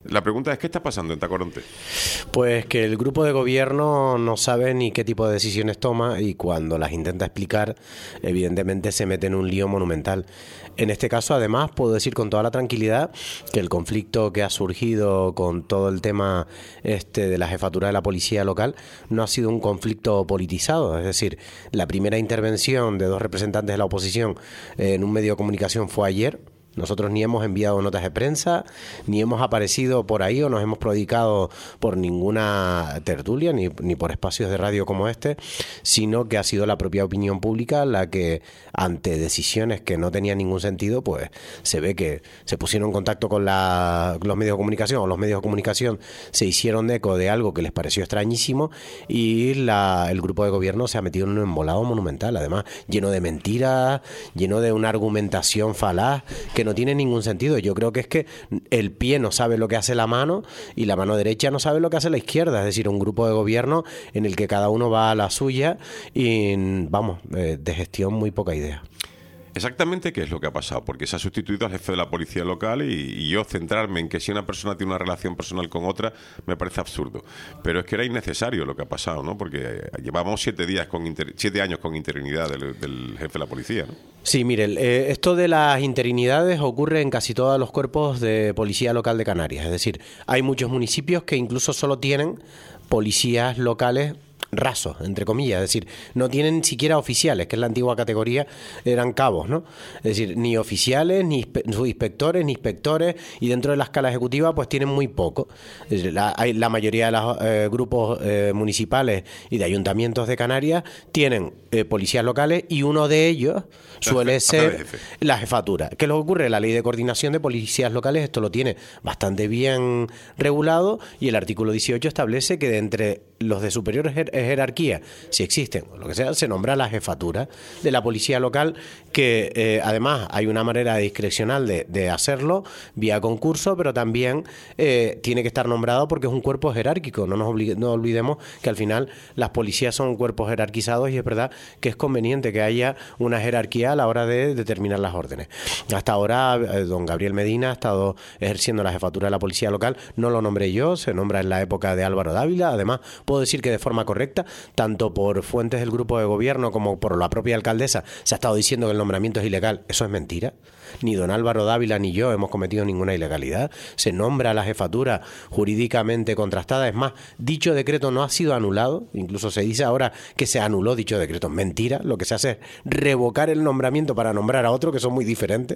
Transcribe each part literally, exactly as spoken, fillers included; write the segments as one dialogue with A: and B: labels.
A: La pregunta es, ¿qué está pasando en Tacoronte?
B: Pues que el grupo de gobierno no sabe ni qué tipo de decisiones toma y cuando las intenta explicar, evidentemente se mete en un lío monumental. En este caso, además, puedo decir con toda la tranquilidad que el conflicto que ha surgido con todo el tema este de la jefatura de la policía local no ha sido un conflicto politizado. Es decir, la primera intervención de dos representantes de la oposición en un medio de comunicación fue ayer. Nosotros ni hemos enviado notas de prensa, ni hemos aparecido por ahí o nos hemos prodigado por ninguna tertulia, ni, ni por espacios de radio como este, sino que ha sido la propia opinión pública la que, ante decisiones que no tenían ningún sentido, pues se ve que se pusieron en contacto con la, los medios de comunicación, o los medios de comunicación se hicieron eco de algo que les pareció extrañísimo y la, el grupo de gobierno se ha metido en un embolado monumental, además lleno de mentiras, lleno de una argumentación falaz que no tiene ningún sentido. Yo creo que es que el pie no sabe lo que hace la mano y la mano derecha no sabe lo que hace la izquierda, es decir, un grupo de gobierno en el que cada uno va a la suya y, vamos, eh, de gestión muy poca idea.
A: Exactamente qué es lo que ha pasado, porque se ha sustituido al jefe de la policía local y, y yo centrarme en que si una persona tiene una relación personal con otra me parece absurdo, pero es que era innecesario lo que ha pasado, ¿no? Porque llevamos siete días con inter, siete años con interinidad del, del jefe de la policía, ¿no?
B: Sí, mire, eh, esto de las interinidades ocurre en casi todos los cuerpos de policía local de Canarias, es decir, hay muchos municipios que incluso solo tienen policías locales rasos, entre comillas, es decir, no tienen ni siquiera oficiales, que es la antigua categoría, eran cabos, ¿no? Es decir, ni oficiales, ni subinspectores, ni inspectores, y dentro de la escala ejecutiva pues tienen muy poco. Es decir, la, hay, la mayoría de los eh, grupos eh, municipales y de ayuntamientos de Canarias tienen eh, policías locales y uno de ellos suele ser la jefatura. ¿Qué es lo que ocurre? La ley de coordinación de policías locales esto lo tiene bastante bien regulado y el artículo dieciocho establece que de entre los de superior jer jerarquía, si existen o lo que sea, se nombra la jefatura de la policía local, que eh, además hay una manera discrecional de, de hacerlo vía concurso, pero también eh, tiene que estar nombrado porque es un cuerpo jerárquico. No nos no olvidemos que al final las policías son cuerpos jerarquizados y es verdad que es conveniente que haya una jerarquía a la hora de determinar las órdenes. Hasta ahora eh, don Gabriel Medina ha estado ejerciendo la jefatura de la policía local, no lo nombré yo, se nombra en la época de Álvaro Dávila. Además puedo decir que de forma correcta, tanto por fuentes del grupo de gobierno como por la propia alcaldesa, se ha estado diciendo que el nombramiento es ilegal. Eso es mentira. Ni don Álvaro Dávila ni yo hemos cometido ninguna ilegalidad. Se nombra la jefatura jurídicamente contrastada. Es más, dicho decreto no ha sido anulado. Incluso se dice ahora que se anuló dicho decreto. Mentira. Lo que se hace es revocar el nombramiento para nombrar a otro, que son muy diferentes.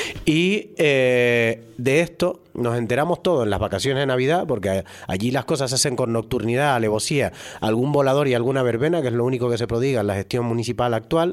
B: Y eh, de esto nos enteramos todos en las vacaciones de Navidad, porque allí las cosas se hacen con nocturnidad, alevosía, algún volador y alguna verbena, que es lo único que se prodiga en la gestión municipal actual.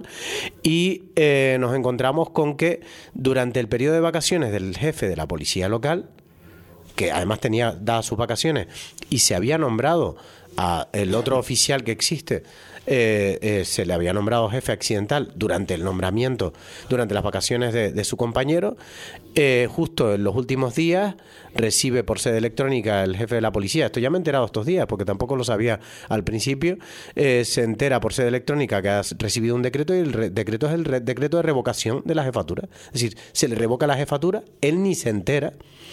B: Y eh, nos encontramos con que durante el periodo de vacaciones del jefe de la policía local, que además tenía dadas sus vacaciones, y se había nombrado a el otro oficial que existe, eh, eh, se le había nombrado jefe accidental durante el nombramiento, durante las vacaciones de, de su compañero, eh, justo en los últimos días recibe por sede electrónica el jefe de la policía, esto ya me he enterado estos días porque tampoco lo sabía al principio, eh, se entera por sede electrónica que ha recibido un decreto y el re decreto es el re decreto de revocación de la jefatura, es decir, se le revoca la jefatura, él ni se entera.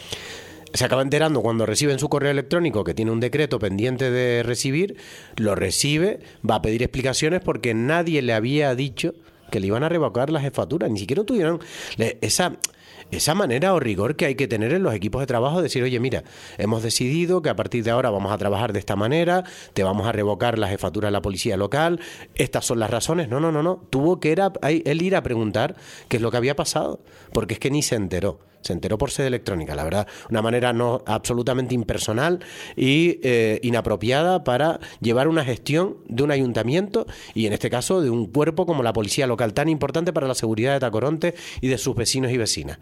B: Se acaba enterando cuando recibe en su correo electrónico que tiene un decreto pendiente de recibir, lo recibe, va a pedir explicaciones porque nadie le había dicho que le iban a revocar la jefatura, ni siquiera tuvieron esa... Esa manera o rigor que hay que tener en los equipos de trabajo, de decir, oye, mira, hemos decidido que a partir de ahora vamos a trabajar de esta manera, te vamos a revocar la jefatura de la policía local, estas son las razones. No, no, no, no. Tuvo que era, él ir a preguntar qué es lo que había pasado, porque es que ni se enteró. Se enteró por sede electrónica, la verdad, una manera no absolutamente impersonal y eh, inapropiada para llevar una gestión de un ayuntamiento y en este caso de un cuerpo como la policía local, tan importante para la seguridad de Tacoronte y de sus vecinos y vecinas.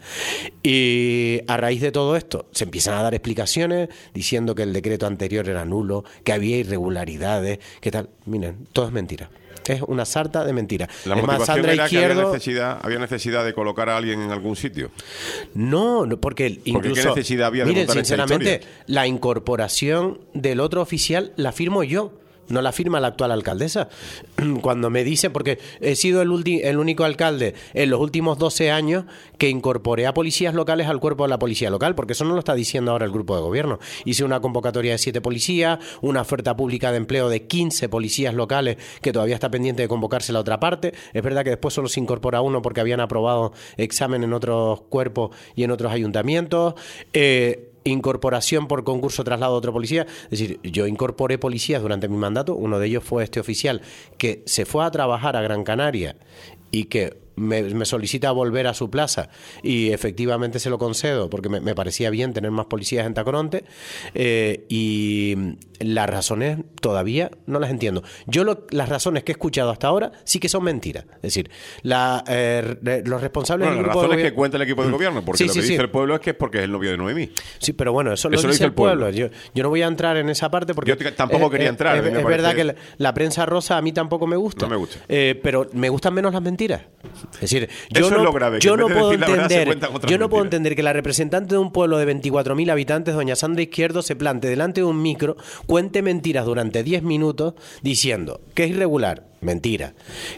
B: Y a raíz de todo esto se empiezan a dar explicaciones diciendo que el decreto anterior era nulo, que había irregularidades, que tal. Miren, todo es mentira. Es una sarta de mentiras.
A: ¿La
B: es
A: motivación
B: más, Sandra
A: era
B: Izquierdo...
A: que había necesidad, había necesidad de colocar a alguien en algún sitio?
B: No, no porque incluso...
A: ¿Qué necesidad había de
B: miren,
A: montar esta
B: sinceramente,
A: historia?
B: La incorporación del otro oficial la firmo yo. no la firma la actual alcaldesa. Cuando me dice, porque he sido el, ulti, el único alcalde en los últimos doce años que incorporé a policías locales al cuerpo de la policía local, porque eso no lo está diciendo ahora el grupo de gobierno. Hice una convocatoria de siete policías, una oferta pública de empleo de quince policías locales que todavía está pendiente de convocarse la otra parte. Es verdad que después solo se incorpora uno porque habían aprobado examen en otros cuerpos y en otros ayuntamientos. Eh, incorporación por concurso traslado a otro policía. Es decir, yo incorporé policías durante mi mandato. Uno de ellos fue este oficial que se fue a trabajar a Gran Canaria y que me, me solicita volver a su plaza, y efectivamente se lo concedo porque me, me parecía bien tener más policías en Tacoronte, eh, y las razones todavía no las entiendo. Yo lo, las razones que he escuchado hasta ahora sí que son mentiras. Es decir, la, eh, los responsables
A: bueno,
B: del
A: las
B: grupo
A: razones
B: de
A: que cuenta el equipo de gobierno, porque
B: sí,
A: lo
B: sí,
A: que
B: sí.
A: dice el pueblo es que es porque es el novio de Noemí.
B: Sí, pero bueno, eso lo,
A: eso
B: dice,
A: lo dice el pueblo.
B: el pueblo. Yo, yo no voy a entrar en esa parte porque...
A: Yo te, tampoco
B: eh,
A: quería entrar.
B: Eh,
A: es
B: es
A: parece...
B: verdad que la, la prensa rosa a mí tampoco me gusta.
A: No me gusta.
B: Eh, pero me gustan menos las mentiras. Es decir, yo
A: eso
B: no,
A: es lo grave, que
B: yo
A: en
B: no
A: vez de
B: puedo
A: decir la verdad, se
B: entender,
A: cuentan otras
B: yo no puedo
A: mentiras.
B: entender que la representante de un pueblo de veinticuatro mil habitantes, doña Sandra Izquierdo, se plante delante de un micro, cuente mentiras durante diez minutos diciendo que es irregular. Mentira.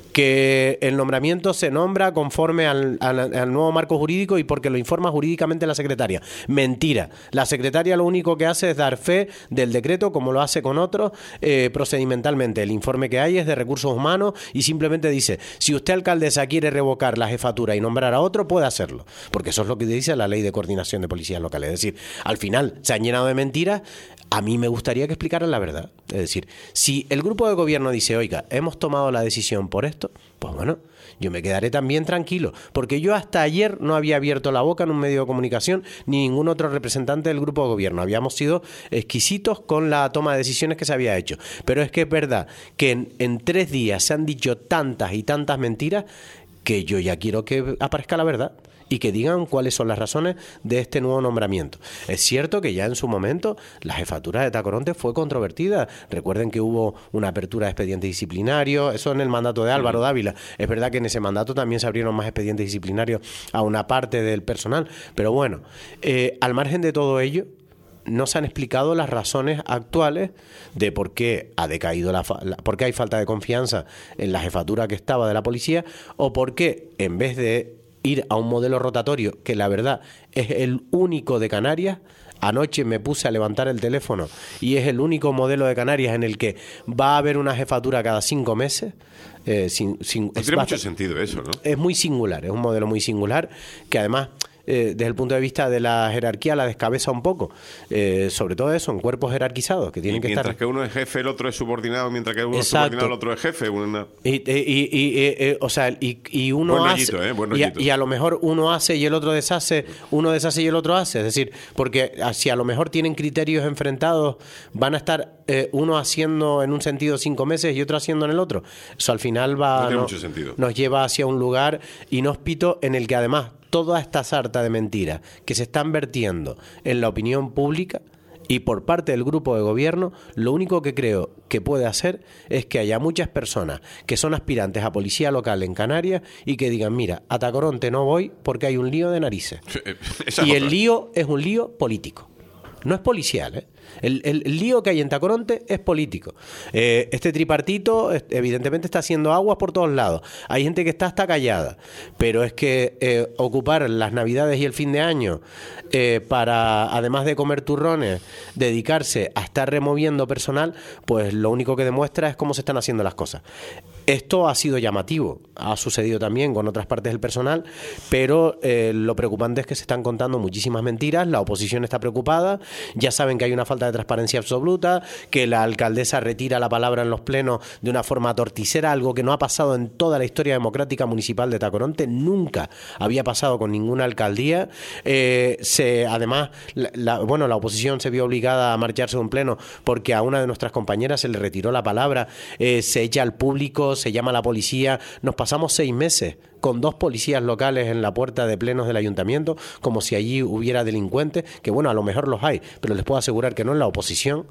B: Que el nombramiento se nombra conforme al, al, al nuevo marco jurídico y porque lo informa jurídicamente la secretaria. Mentira. La secretaria lo único que hace es dar fe del decreto, como lo hace con otros, eh, procedimentalmente. El informe que hay es de recursos humanos y simplemente dice, si usted, alcaldesa, quiere revocar la jefatura y nombrar a otro, puede hacerlo. Porque eso es lo que dice la Ley de Coordinación de Policías Locales. Es decir, al final se han llenado de mentiras. A mí me gustaría que explicaran la verdad. Es decir, si el grupo de gobierno dice, oiga, hemos tomado la decisión por esto, pues bueno, yo me quedaré también tranquilo, porque yo hasta ayer no había abierto la boca en un medio de comunicación ni ningún otro representante del grupo de gobierno. Habíamos sido exquisitos con la toma de decisiones que se había hecho. Pero es que es verdad que en, en tres días se han dicho tantas y tantas mentiras que yo ya quiero que aparezca la verdad y que digan cuáles son las razones de este nuevo nombramiento. Es cierto que ya en su momento la jefatura de Tacoronte fue controvertida. Recuerden que hubo una apertura de expedientes disciplinarios, eso en el mandato de Álvaro Dávila. Es verdad que en ese mandato también se abrieron más expedientes disciplinarios a una parte del personal, pero bueno, eh, al margen de todo ello, no se han explicado las razones actuales de por qué ha decaído la, la por qué hay falta de confianza en la jefatura que estaba de la policía, o por qué en vez de ir a un modelo rotatorio, que la verdad es el único de Canarias. Anoche me puse a levantar el teléfono y es el único modelo de Canarias en el que va a haber una jefatura cada cinco meses. Eh, sin, sin,
A: no tiene
B: bastante,
A: mucho sentido eso, ¿no?
B: Es muy singular, es un modelo muy singular que además... Eh, desde el punto de vista de la jerarquía la descabeza un poco, eh, sobre todo eso en cuerpos jerarquizados que tienen
A: y
B: que
A: mientras
B: estar...
A: que uno es jefe, el otro es subordinado, mientras que uno
B: Exacto.
A: es subordinado, el otro es jefe. Una...
B: Y, y, y, y, y, o sea, y, y uno
A: Buen
B: hace
A: rollito, ¿eh? Buen
B: y, a,
A: rollito.
B: y a lo mejor uno hace y el otro deshace, uno deshace y el otro hace, es decir, porque si a lo mejor tienen criterios enfrentados, van a estar eh, uno haciendo en un sentido cinco meses y otro haciendo en el otro. Eso al final va
A: no tiene
B: no,
A: mucho sentido.
B: Nos lleva hacia un lugar inhóspito en el que además toda esta sarta de mentiras que se están vertiendo en la opinión pública y por parte del grupo de gobierno, lo único que creo que puede hacer es que haya muchas personas que son aspirantes a policía local en Canarias y que digan, mira, a Tacoronte no voy porque hay un lío de narices.
A: Esa
B: Y
A: es
B: el
A: otra.
B: lío es un lío político. No es policial, ¿eh? El, el, el lío que hay en Tacoronte es político. Eh, este tripartito evidentemente está haciendo aguas por todos lados. Hay gente que está hasta callada. Pero es que eh, ocupar las Navidades y el fin de año eh, para, además de comer turrones, dedicarse a estar removiendo personal, pues lo único que demuestra es cómo se están haciendo las cosas. Esto ha sido llamativo, ha sucedido también con otras partes del personal, pero eh, lo preocupante es que se están contando muchísimas mentiras, la oposición está preocupada, ya saben que hay una falta de transparencia absoluta, que la alcaldesa retira la palabra en los plenos de una forma torticera, algo que no ha pasado en toda la historia democrática municipal de Tacoronte, nunca había pasado con ninguna alcaldía. Eh, se, además, la, la, bueno, la oposición se vio obligada a marcharse de un pleno porque a una de nuestras compañeras se le retiró la palabra, eh, se echa al público, se llama a la policía. Nos pasamos seis meses con dos policías locales en la puerta de plenos del ayuntamiento, como si allí hubiera delincuentes, que bueno, a lo mejor los hay, pero les puedo asegurar que no en la oposición.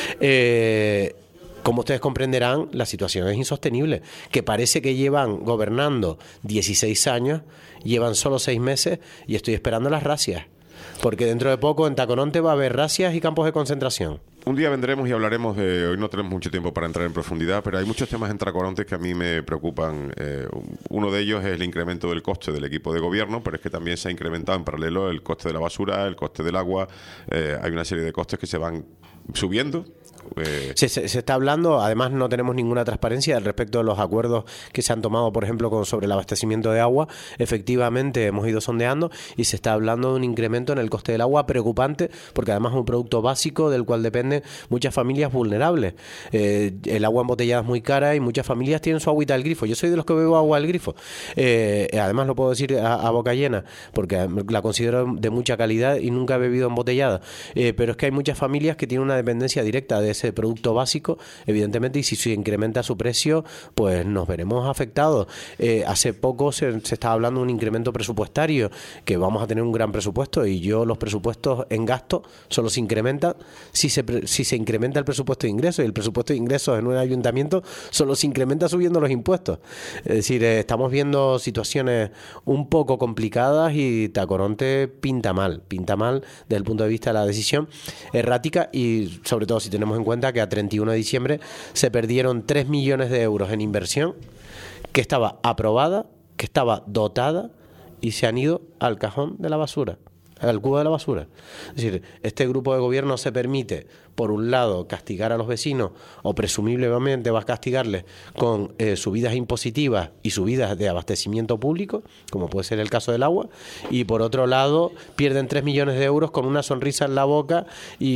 B: Eh, como ustedes comprenderán, la situación es insostenible, que parece que llevan gobernando dieciséis años, llevan solo seis meses y estoy esperando las razias, porque dentro de poco en Tacoronte va a haber razias y campos de concentración.
A: Un día vendremos y hablaremos de... Hoy no tenemos mucho tiempo para entrar en profundidad, pero hay muchos temas en Tacoronte que a mí me preocupan. Eh, uno de ellos es el incremento del coste del equipo de gobierno, pero es que también se ha incrementado en paralelo el coste de la basura, el coste del agua. Eh, hay una serie de costes que se van subiendo. Eh...
B: Se, se, se está hablando, además no tenemos ninguna transparencia al respecto de los acuerdos que se han tomado, por ejemplo, con, sobre el abastecimiento de agua. Efectivamente, hemos ido sondeando y se está hablando de un incremento en el coste del agua preocupante, porque además es un producto básico del cual dependen muchas familias vulnerables. Eh, el agua embotellada es muy cara y muchas familias tienen su agüita del grifo. Yo soy de los que bebo agua del grifo. Eh, además lo puedo decir a, a boca llena, porque la considero de mucha calidad y nunca he bebido embotellada. Eh, pero es que hay muchas familias que tienen una dependencia directa de ese producto básico, evidentemente, y si se incrementa su precio, pues nos veremos afectados. Eh, hace poco se, se estaba hablando de un incremento presupuestario, que vamos a tener un gran presupuesto, y yo los presupuestos en gasto solo se incrementan si se, si se incrementa el presupuesto de ingresos, y el presupuesto de ingresos en un ayuntamiento solo se incrementa subiendo los impuestos. Es decir, eh, estamos viendo situaciones un poco complicadas y Tacoronte pinta mal, pinta mal desde el punto de vista de la decisión errática, y sobre todo si tenemos en cuenta que a treinta y uno de diciembre se perdieron tres millones de euros en inversión que estaba aprobada, que estaba dotada, y se han ido al cajón de la basura, al cubo de la basura. Es decir, este grupo de gobierno se permite, por un lado, castigar a los vecinos, o presumiblemente va a castigarles con eh, subidas impositivas y subidas de abastecimiento público, como puede ser el caso del agua, y por otro lado pierden tres millones de euros con una sonrisa en la boca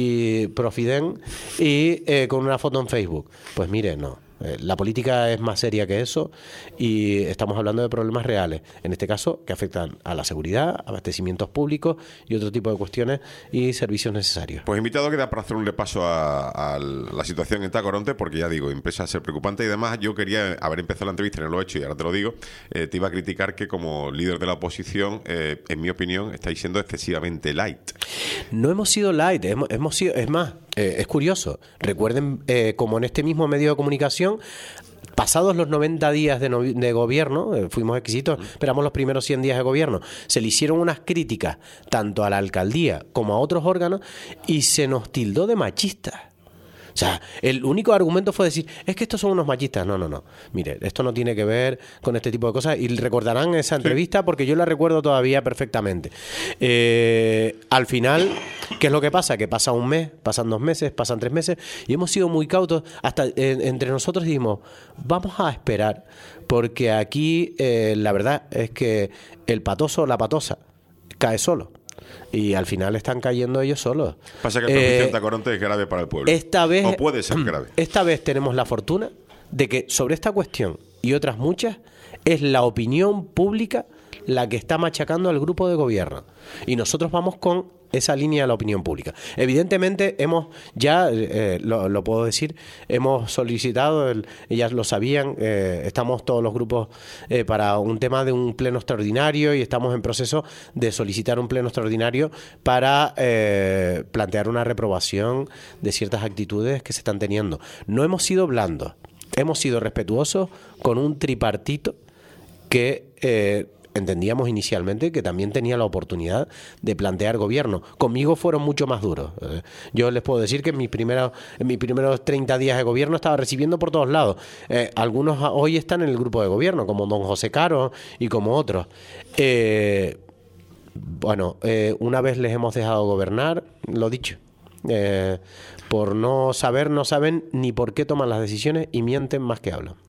B: y Profiden y eh, con una foto en Facebook. Pues mire, no. La política es más seria que eso y estamos hablando de problemas reales, en este caso que afectan a la seguridad, abastecimientos públicos y otro tipo de cuestiones y servicios necesarios.
A: Pues invitado queda para hacer un repaso a, a la situación en Tacoronte, porque ya digo, empieza a ser preocupante, y además yo quería haber empezado la entrevista, no lo he hecho y ahora te lo digo, eh, te iba a criticar que como líder de la oposición, eh, en mi opinión, estáis siendo excesivamente light.
B: No hemos sido light, hemos, hemos sido, es más, eh, es curioso, recuerden eh, como en este mismo medio de comunicación, pasados los noventa días de, no, de gobierno, eh, fuimos exquisitos, esperamos los primeros cien días de gobierno, se le hicieron unas críticas tanto a la alcaldía como a otros órganos y se nos tildó de machistas. O sea, el único argumento fue decir, es que estos son unos machistas. No, no, no. Mire, esto no tiene que ver con este tipo de cosas. Y recordarán esa entrevista, sí, porque yo la recuerdo todavía perfectamente. Eh, al final, ¿qué es lo que pasa? Que pasa un mes, pasan dos meses, pasan tres meses, y hemos sido muy cautos. Hasta eh, entre nosotros dijimos, vamos a esperar, porque aquí eh, la verdad es que el patoso, la patosa, cae solo. Y al final están cayendo ellos solos.
A: Pasa que el perjuicio en Tacoronte es grave para el pueblo.
B: Esta vez,
A: o puede ser grave.
B: Esta vez tenemos la fortuna de que sobre esta cuestión y otras muchas es la opinión pública la que está machacando al grupo de gobierno. Y nosotros vamos con esa línea de la opinión pública. Evidentemente hemos ya, eh, lo, lo puedo decir, hemos solicitado, el, ellas lo sabían, eh, estamos todos los grupos eh, para un tema de un pleno extraordinario y estamos en proceso de solicitar un pleno extraordinario para eh, plantear una reprobación de ciertas actitudes que se están teniendo. No hemos sido blandos, hemos sido respetuosos con un tripartito que Eh, entendíamos inicialmente que también tenía la oportunidad de plantear gobierno. Conmigo fueron mucho más duros. Eh, yo les puedo decir que en mis primeros, en mis primeros treinta días de gobierno estaba recibiendo por todos lados. Eh, algunos hoy están en el grupo de gobierno, como don José Caro y como otros. Eh, bueno, eh, una vez les hemos dejado gobernar, lo dicho. Eh, por no saber, no saben ni por qué toman las decisiones y mienten más que hablan.